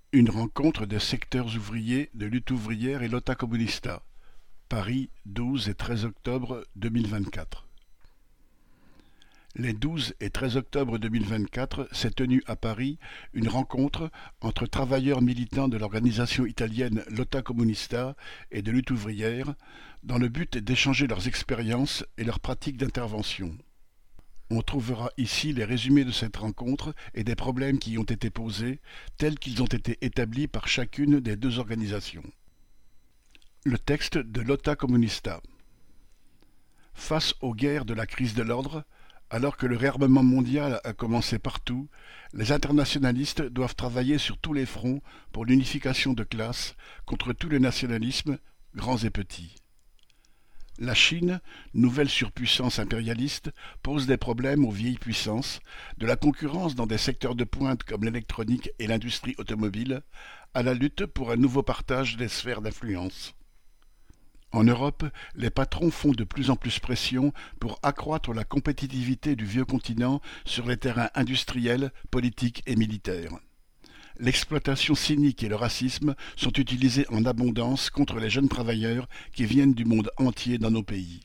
Une rencontre des secteurs ouvriers de Lutte ouvrière et Lotta Comunista, Paris, 12 et 13 octobre 2024. Les 12 et 13 octobre 2024 s'est tenue à Paris une rencontre entre travailleurs militants de l'organisation italienne Lotta Comunista et de Lutte ouvrière dans le but d'échanger leurs expériences et leurs pratiques d'intervention. On trouvera ici les résumés de cette rencontre et des problèmes qui y ont été posés, tels qu'ils ont été établis par chacune des deux organisations. Le texte de Lotta Comunista. Face aux guerres de la crise de l'ordre, alors que le réarmement mondial a commencé partout, les internationalistes doivent travailler sur tous les fronts pour l'unification de classe contre tous les nationalismes, grands et petits. La Chine, nouvelle surpuissance impérialiste, pose des problèmes aux vieilles puissances, de la concurrence dans des secteurs de pointe comme l'électronique et l'industrie automobile, à la lutte pour un nouveau partage des sphères d'influence. En Europe, les patrons font de plus en plus pression pour accroître la compétitivité du vieux continent sur les terrains industriels, politiques et militaires. L'exploitation cynique et le racisme sont utilisés en abondance contre les jeunes travailleurs qui viennent du monde entier dans nos pays.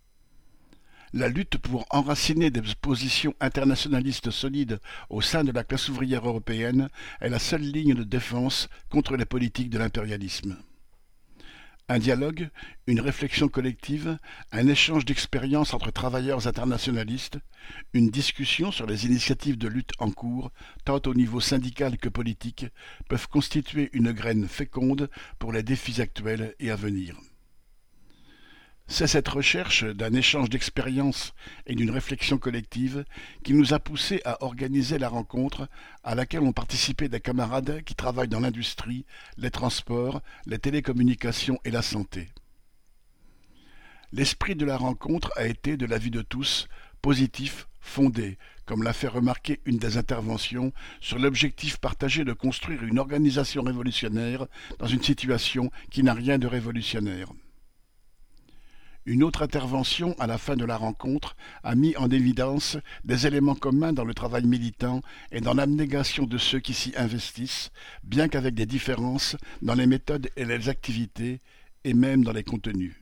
La lutte pour enraciner des positions internationalistes solides au sein de la classe ouvrière européenne est la seule ligne de défense contre les politiques de l'impérialisme. Un dialogue, une réflexion collective, un échange d'expériences entre travailleurs internationalistes, une discussion sur les initiatives de lutte en cours, tant au niveau syndical que politique, peuvent constituer une graine féconde pour les défis actuels et à venir. C'est cette recherche d'un échange d'expériences et d'une réflexion collective qui nous a poussés à organiser la rencontre à laquelle ont participé des camarades qui travaillent dans l'industrie, les transports, les télécommunications et la santé. L'esprit de la rencontre a été, de l'avis de tous, positif, fondé, comme l'a fait remarquer une des interventions, sur l'objectif partagé de construire une organisation révolutionnaire dans une situation qui n'a rien de révolutionnaire. Une autre intervention à la fin de la rencontre a mis en évidence des éléments communs dans le travail militant et dans l'abnégation de ceux qui s'y investissent, bien qu'avec des différences dans les méthodes et les activités, et même dans les contenus.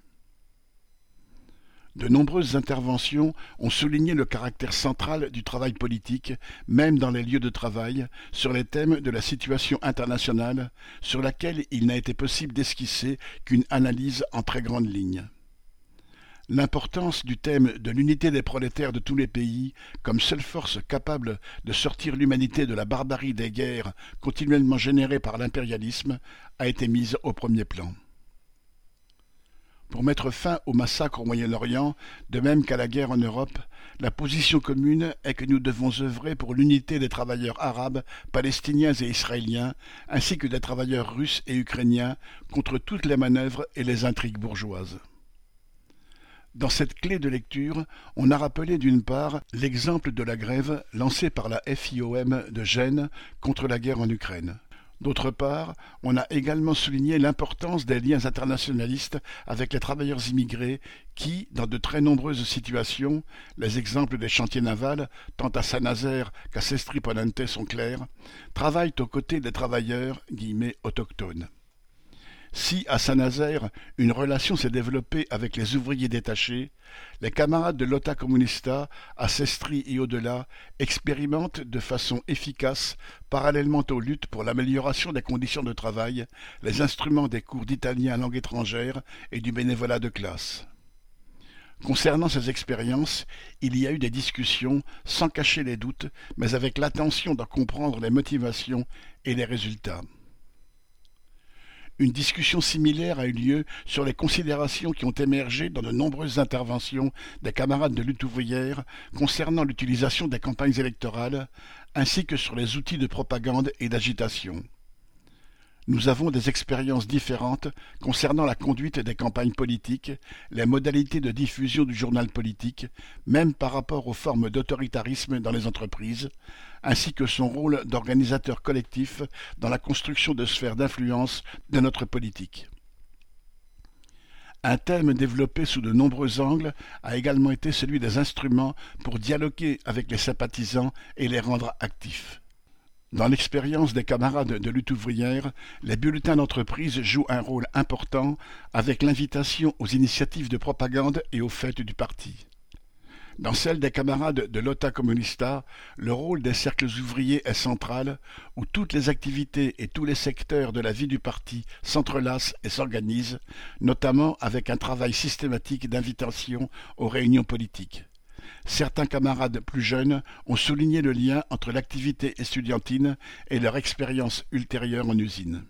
De nombreuses interventions ont souligné le caractère central du travail politique, même dans les lieux de travail, sur les thèmes de la situation internationale, sur laquelle il n'a été possible d'esquisser qu'une analyse en très grandes lignes. L'importance du thème de l'unité des prolétaires de tous les pays comme seule force capable de sortir l'humanité de la barbarie des guerres continuellement générées par l'impérialisme a été mise au premier plan. Pour mettre fin au massacre au Moyen-Orient, de même qu'à la guerre en Europe, la position commune est que nous devons œuvrer pour l'unité des travailleurs arabes, palestiniens et israéliens, ainsi que des travailleurs russes et ukrainiens contre toutes les manœuvres et les intrigues bourgeoises. Dans cette clé de lecture, on a rappelé d'une part l'exemple de la grève lancée par la FIOM de Gênes contre la guerre en Ukraine. D'autre part, on a également souligné l'importance des liens internationalistes avec les travailleurs immigrés qui, dans de très nombreuses situations, les exemples des chantiers navals, tant à Saint-Nazaire qu'à Sestri-Ponente sont clairs, travaillent aux côtés des travailleurs « autochtones ». Si, à Saint-Nazaire, une relation s'est développée avec les ouvriers détachés, les camarades de Lotta Comunista, à Sestri et au-delà, expérimentent de façon efficace, parallèlement aux luttes pour l'amélioration des conditions de travail, les instruments des cours d'italien langue étrangère et du bénévolat de classe. Concernant ces expériences, il y a eu des discussions, sans cacher les doutes, mais avec l'attention d'en comprendre les motivations et les résultats. Une discussion similaire a eu lieu sur les considérations qui ont émergé dans de nombreuses interventions des camarades de lutte ouvrière concernant l'utilisation des campagnes électorales, ainsi que sur les outils de propagande et d'agitation. Nous avons des expériences différentes concernant la conduite des campagnes politiques, les modalités de diffusion du journal politique, même par rapport aux formes d'autoritarisme dans les entreprises, ainsi que son rôle d'organisateur collectif dans la construction de sphères d'influence de notre politique. Un thème développé sous de nombreux angles a également été celui des instruments pour dialoguer avec les sympathisants et les rendre actifs. Dans l'expérience des camarades de lutte ouvrière, les bulletins d'entreprise jouent un rôle important avec l'invitation aux initiatives de propagande et aux fêtes du parti. Dans celle des camarades de Lota Comunista, le rôle des cercles ouvriers est central, où toutes les activités et tous les secteurs de la vie du parti s'entrelacent et s'organisent, notamment avec un travail systématique d'invitation aux réunions politiques. Certains camarades plus jeunes ont souligné le lien entre l'activité estudiantine et leur expérience ultérieure en usine.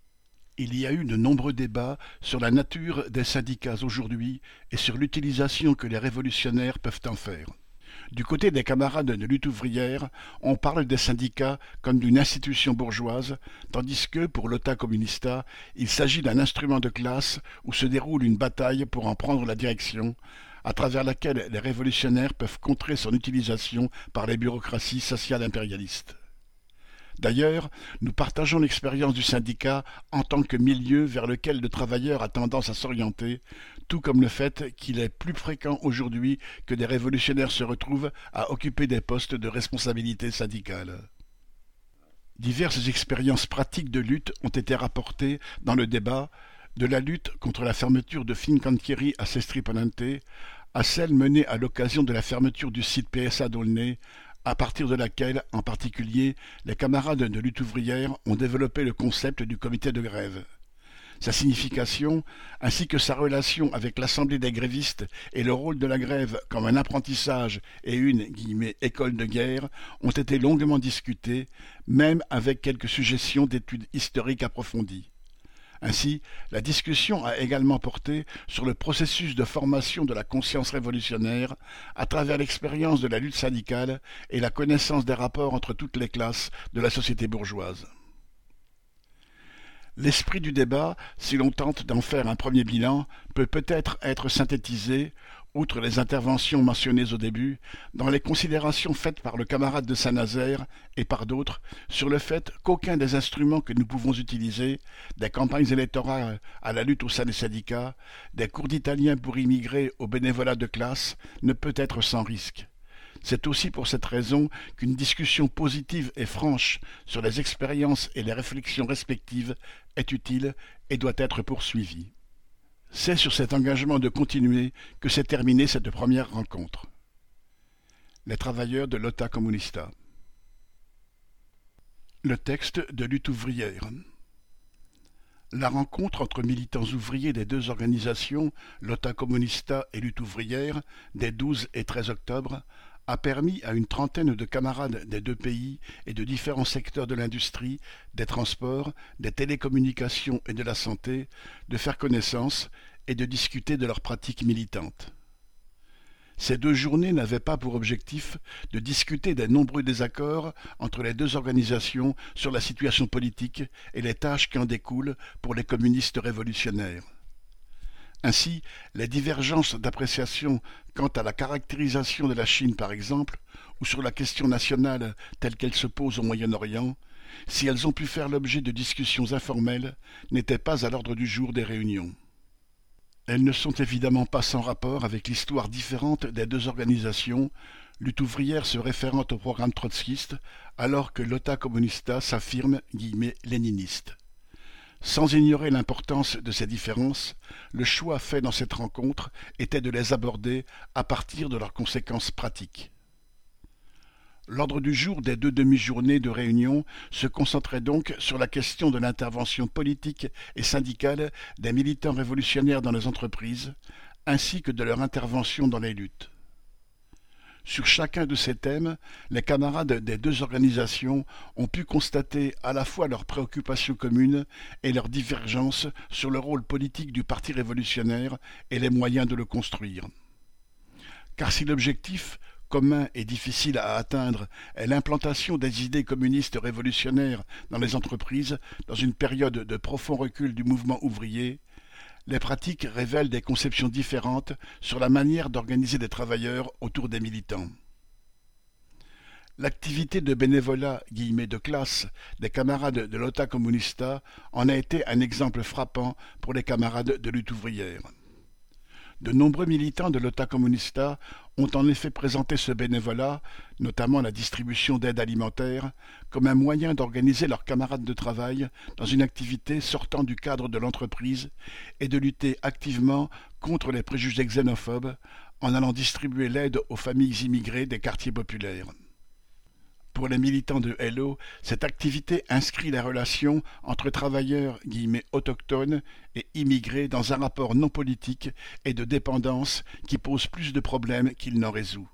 Il y a eu de nombreux débats sur la nature des syndicats aujourd'hui et sur l'utilisation que les révolutionnaires peuvent en faire. Du côté des camarades de lutte ouvrière, on parle des syndicats comme d'une institution bourgeoise, tandis que, pour l'Ota Comunista, il s'agit d'un instrument de classe où se déroule une bataille pour en prendre la direction, à travers laquelle les révolutionnaires peuvent contrer son utilisation par les bureaucraties sociales impérialistes. D'ailleurs, nous partageons l'expérience du syndicat en tant que milieu vers lequel le travailleur a tendance à s'orienter, tout comme le fait qu'il est plus fréquent aujourd'hui que des révolutionnaires se retrouvent à occuper des postes de responsabilité syndicale. Diverses expériences pratiques de lutte ont été rapportées dans le débat, de la lutte contre la fermeture de Fincantieri à Sestri Ponente à celle menée à l'occasion de la fermeture du site PSA d'Aulnay, à partir de laquelle, en particulier, les camarades de lutte ouvrière ont développé le concept du comité de grève. Sa signification, ainsi que sa relation avec l'Assemblée des grévistes et le rôle de la grève comme un apprentissage et une « école de guerre » ont été longuement discutés, même avec quelques suggestions d'études historiques approfondies. Ainsi, la discussion a également porté sur le processus de formation de la conscience révolutionnaire à travers l'expérience de la lutte syndicale et la connaissance des rapports entre toutes les classes de la société bourgeoise. L'esprit du débat, si l'on tente d'en faire un premier bilan, peut peut-être être synthétisé, outre les interventions mentionnées au début, dans les considérations faites par le camarade de Saint-Nazaire et par d'autres sur le fait qu'aucun des instruments que nous pouvons utiliser, des campagnes électorales à la lutte au sein des syndicats, des cours d'italien pour immigrer au bénévolat de classe, ne peut être sans risque. C'est aussi pour cette raison qu'une discussion positive et franche sur les expériences et les réflexions respectives est utile et doit être poursuivie. C'est sur cet engagement de continuer que s'est terminée cette première rencontre. Les travailleurs de Lota Comunista. Le texte de lutte ouvrière. La rencontre entre militants ouvriers des deux organisations, Lota Comunista et Lutte ouvrière, des 12 et 13 octobre, a permis à une trentaine de camarades des deux pays et de différents secteurs de l'industrie, des transports, des télécommunications et de la santé de faire connaissance et de discuter de leurs pratiques militantes. Ces deux journées n'avaient pas pour objectif de discuter des nombreux désaccords entre les deux organisations sur la situation politique et les tâches qui en découlent pour les communistes révolutionnaires. Ainsi, les divergences d'appréciation quant à la caractérisation de la Chine par exemple, ou sur la question nationale telle qu'elle se pose au Moyen-Orient, si elles ont pu faire l'objet de discussions informelles, n'étaient pas à l'ordre du jour des réunions. Elles ne sont évidemment pas sans rapport avec l'histoire différente des deux organisations, Lutte ouvrière se référant au programme trotskiste, alors que Lota Comunista s'affirme « léniniste ». Sans ignorer l'importance de ces différences, le choix fait dans cette rencontre était de les aborder à partir de leurs conséquences pratiques. L'ordre du jour des deux demi-journées de réunion se concentrait donc sur la question de l'intervention politique et syndicale des militants révolutionnaires dans les entreprises, ainsi que de leur intervention dans les luttes. Sur chacun de ces thèmes, les camarades des deux organisations ont pu constater à la fois leurs préoccupations communes et leurs divergences sur le rôle politique du Parti révolutionnaire et les moyens de le construire. Car si l'objectif, commun et difficile à atteindre, est l'implantation des idées communistes révolutionnaires dans les entreprises dans une période de profond recul du mouvement ouvrier, les pratiques révèlent des conceptions différentes sur la manière d'organiser des travailleurs autour des militants. L'activité de bénévolat « de classe » des camarades de Lota Comunista en a été un exemple frappant pour les camarades de lutte ouvrière. De nombreux militants de l'Ota Comunista ont en effet présenté ce bénévolat, notamment la distribution d'aide alimentaire, comme un moyen d'organiser leurs camarades de travail dans une activité sortant du cadre de l'entreprise et de lutter activement contre les préjugés xénophobes en allant distribuer l'aide aux familles immigrées des quartiers populaires. Pour les militants de Hello, cette activité inscrit la relation entre travailleurs « autochtones » et immigrés dans un rapport non politique et de dépendance qui pose plus de problèmes qu'il n'en résout.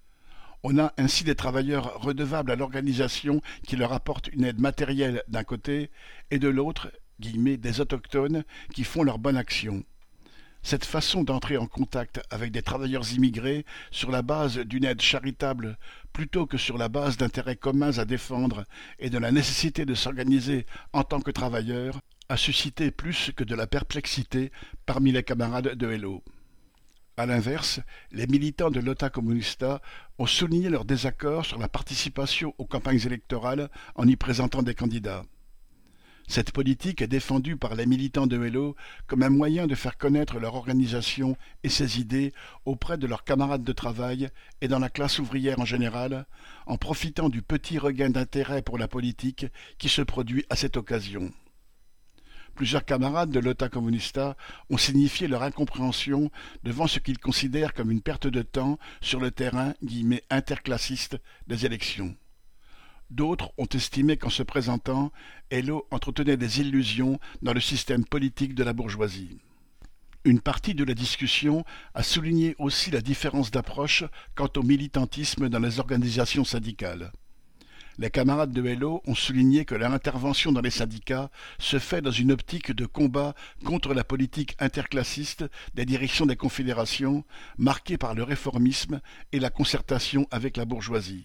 On a ainsi des travailleurs redevables à l'organisation qui leur apporte une aide matérielle d'un côté et de l'autre « des autochtones » qui font leur bonne action. Cette façon d'entrer en contact avec des travailleurs immigrés sur la base d'une aide charitable plutôt que sur la base d'intérêts communs à défendre et de la nécessité de s'organiser en tant que travailleurs a suscité plus que de la perplexité parmi les camarades de Hello. A l'inverse, les militants de l'Ota Comunista ont souligné leur désaccord sur la participation aux campagnes électorales en y présentant des candidats. Cette politique est défendue par les militants de Hello comme un moyen de faire connaître leur organisation et ses idées auprès de leurs camarades de travail et dans la classe ouvrière en général, en profitant du petit regain d'intérêt pour la politique qui se produit à cette occasion. Plusieurs camarades de l'Ota Comunista ont signifié leur incompréhension devant ce qu'ils considèrent comme une perte de temps sur le terrain « interclassiste » des élections. D'autres ont estimé qu'en se présentant, Hello entretenait des illusions dans le système politique de la bourgeoisie. Une partie de la discussion a souligné aussi la différence d'approche quant au militantisme dans les organisations syndicales. Les camarades de Hello ont souligné que leur intervention dans les syndicats se fait dans une optique de combat contre la politique interclassiste des directions des confédérations, marquée par le réformisme et la concertation avec la bourgeoisie.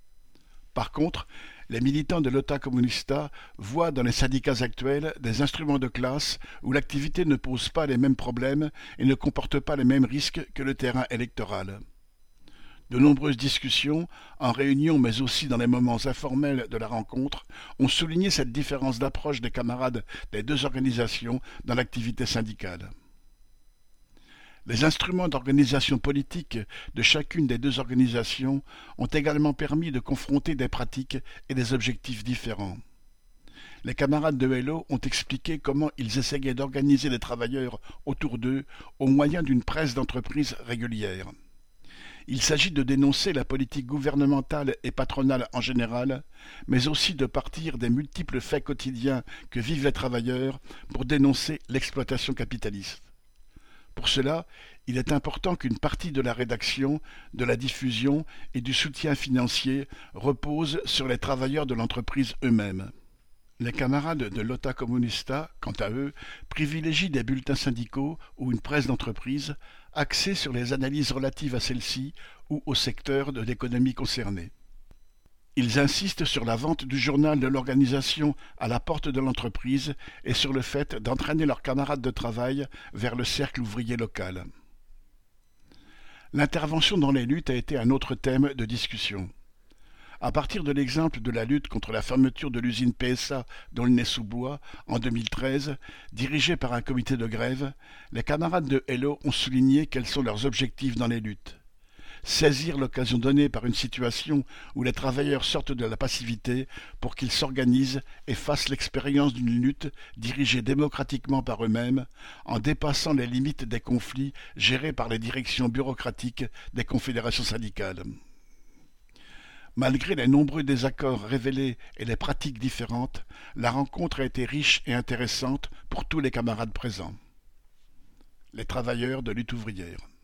Par contre, les militants de l'Ota Comunista voient dans les syndicats actuels des instruments de classe où l'activité ne pose pas les mêmes problèmes et ne comporte pas les mêmes risques que le terrain électoral. De nombreuses discussions, en réunion mais aussi dans les moments informels de la rencontre, ont souligné cette différence d'approche des camarades des deux organisations dans l'activité syndicale. Les instruments d'organisation politique de chacune des deux organisations ont également permis de confronter des pratiques et des objectifs différents. Les camarades de Hello ont expliqué comment ils essayaient d'organiser les travailleurs autour d'eux au moyen d'une presse d'entreprise régulière. Il s'agit de dénoncer la politique gouvernementale et patronale en général, mais aussi de partir des multiples faits quotidiens que vivent les travailleurs pour dénoncer l'exploitation capitaliste. Pour cela, il est important qu'une partie de la rédaction, de la diffusion et du soutien financier repose sur les travailleurs de l'entreprise eux-mêmes. Les camarades de l'Ota Comunista, quant à eux, privilégient des bulletins syndicaux ou une presse d'entreprise axée sur les analyses relatives à celle-ci ou au secteur de l'économie concerné. Ils insistent sur la vente du journal de l'organisation à la porte de l'entreprise et sur le fait d'entraîner leurs camarades de travail vers le cercle ouvrier local. L'intervention dans les luttes a été un autre thème de discussion. À partir de l'exemple de la lutte contre la fermeture de l'usine PSA d'Aulnay-sous-Bois en 2013, dirigée par un comité de grève, les camarades de Hello ont souligné quels sont leurs objectifs dans les luttes. Saisir l'occasion donnée par une situation où les travailleurs sortent de la passivité pour qu'ils s'organisent et fassent l'expérience d'une lutte dirigée démocratiquement par eux-mêmes, en dépassant les limites des conflits gérés par les directions bureaucratiques des confédérations syndicales. Malgré les nombreux désaccords révélés et les pratiques différentes, la rencontre a été riche et intéressante pour tous les camarades présents. Les travailleurs de lutte ouvrière.